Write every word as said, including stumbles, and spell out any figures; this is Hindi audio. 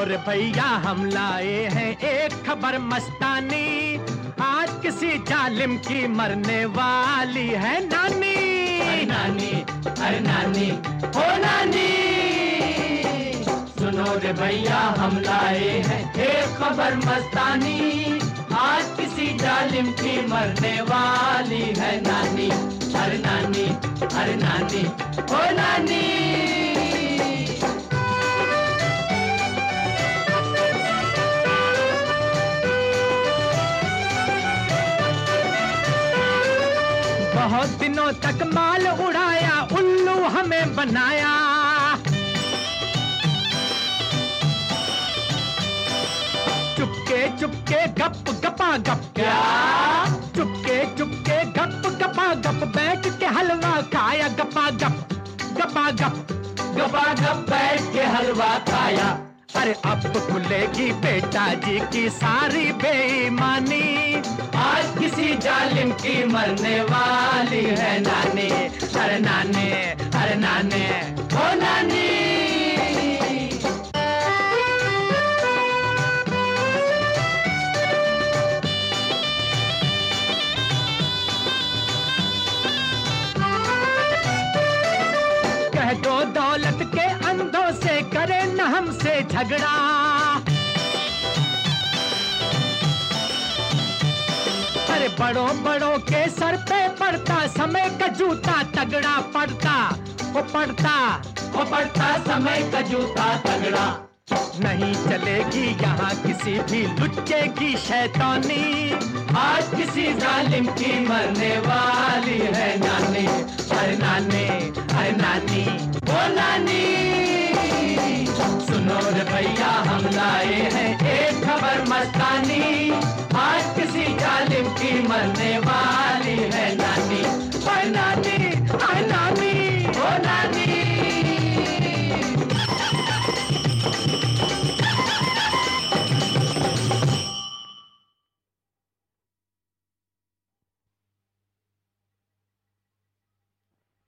रे भैया हम लाए हैं एक खबर मस्तानी, आज किसी जालिम की मरने वाली है नानी। अरे नानी, अरे नानी, ओ नानी, सुनो रे भैया हम लाए हैं एक खबर मस्तानी, आज किसी जालिम की मरने वाली है नानी। अरे नानी, अरे नानी, ओ नानी। बहुत दिनों तक माल उड़ाया, उल्लू हमें बनाया, चुपके चुपके गप गपा गप, क्या चुपके चुपके गप गपा गप, बैठ के हलवा खाया गपा गप गपा गप गपा गप बैठ के हलवा खाया। अरे अब खुलेगी बेटा जी की सारी बेईमानी, आज किसी जालिम की मरने वाली है नानी। अरे नानी, अरे नानी, ओ नानी। कह दो दौलत के अंधों से करे न हमसे झगड़ा, अरे बड़ों बड़ों के सर पे पड़ता समय का जूता तगड़ा, पड़ता वो पड़ता वो पड़ता समय का जूता तगड़ा। नहीं चलेगी यहाँ किसी भी लुच्चे की शैतानी, आज किसी जालिम की मरने वाली है नानी। अरे नानी, अरे नानी, ओ नानी, सुनो रे भैया हम लाए हैं एक खबर मस्तानी, आज किसी जालिम की मरने वाली है नानी। अरे नानी, अरे